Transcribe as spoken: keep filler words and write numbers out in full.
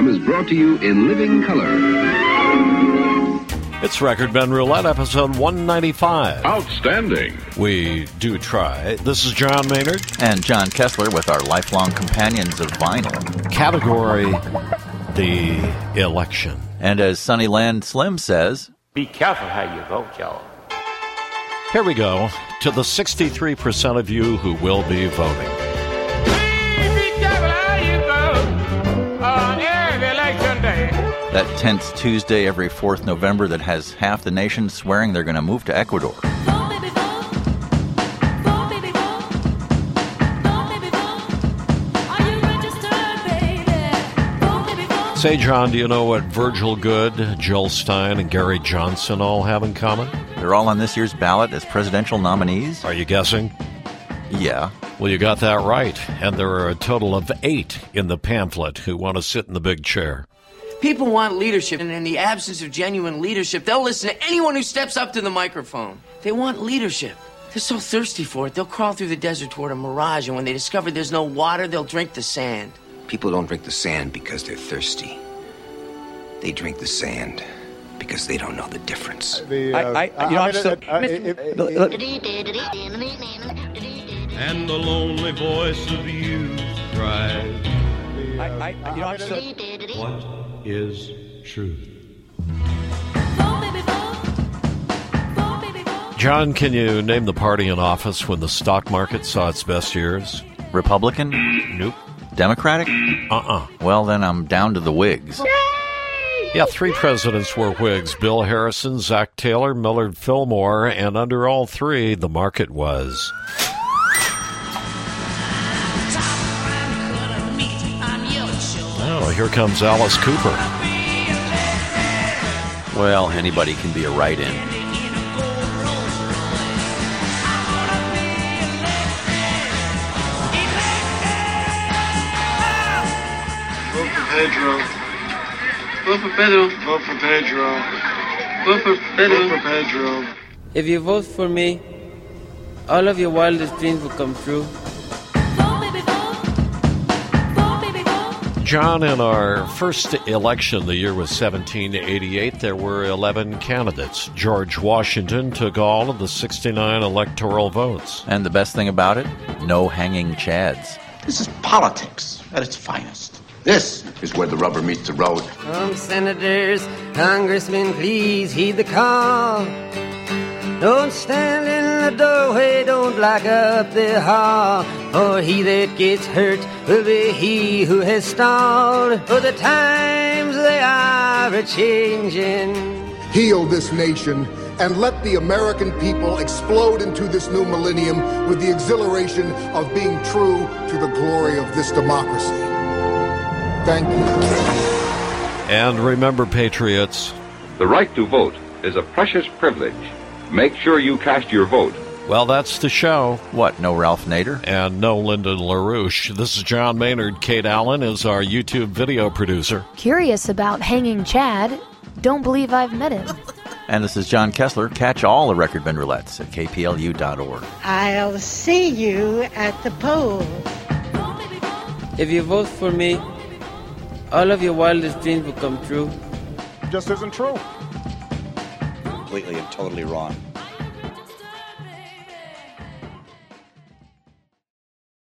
program is brought to you in living color. It's Record Ben Roulette, episode one ninety-five. Outstanding. We do try. This is John Maynard. And John Kessler with our lifelong companions of vinyl. Category, the election. And as Sunnyland Slim says, be careful how you vote, y'all. Here we go to the sixty-three percent of you who will be voting. Be careful how you vote on every election day. That tense Tuesday every fourth November that has half the nation swearing they're going to move to Ecuador. Vote, baby, vote. Vote, baby, vote. Vote, baby, vote. Are you registered, baby? Vote, baby, vote. Say, John, do you know what Virgil Goode, Jill Stein, and Gary Johnson all have in common? They're all on this year's ballot as presidential nominees? Are you guessing? Yeah. Well, you got that right. And there are a total of eight in the pamphlet who want to sit in the big chair. People want leadership, and in the absence of genuine leadership, they'll listen to anyone who steps up to the microphone. They want leadership. They're so thirsty for it, they'll crawl through the desert toward a mirage, and when they discover there's no water, they'll drink the sand. People don't drink the sand because they're thirsty. They drink the sand because they don't know the difference. The, uh, I, I, you know, I'm still... And the lonely voice of youth cries. I, I, you know, I'm still... What is truth? Vote, baby, vote. Vote, baby, vote. John, can you name the party in office when the stock market saw its best years? Republican? Nope. Democratic? Uh-uh. Well, then I'm down to the Whigs. Yeah, three presidents were Whigs. Bill Harrison, Zach Taylor, Millard Fillmore, and under all three, the market was... Oh, here comes Alice Cooper. Well, anybody can be a write-in. Vote for Pedro. Vote for Pedro. Vote for Pedro. Vote for Pedro. Vote for Pedro. If you vote for me, all of your wildest dreams will come true. Vote, baby, vote. Vote, baby, vote. John, in our first election, the year was seventeen eighty-eight, there were eleven candidates. George Washington took all of the sixty-nine electoral votes. And the best thing about it? No hanging chads. This is politics at its finest. This is where the rubber meets the road. Come, senators, congressmen, please heed the call. Don't stand in the doorway, don't block up the hall. For he that gets hurt will be he who has stalled. For the times they are a-changing. Heal this nation and let the American people explode into this new millennium with the exhilaration of being true to the glory of this democracy. Thank you. And remember, patriots, The right to vote is a precious privilege. Make sure you cast your vote. well, that's the show. What, no Ralph Nader? And no Lyndon LaRouche. This is John Maynard. Kate Allen is our YouTube video producer. Curious about hanging Chad. Don't believe I've met him. And this is John Kessler. Catch all the Record Ben Roulettes at K P L U dot org. I'll see you at the polls. If you vote for me, all of your wildest dreams will come true. Just isn't true. Completely and totally wrong.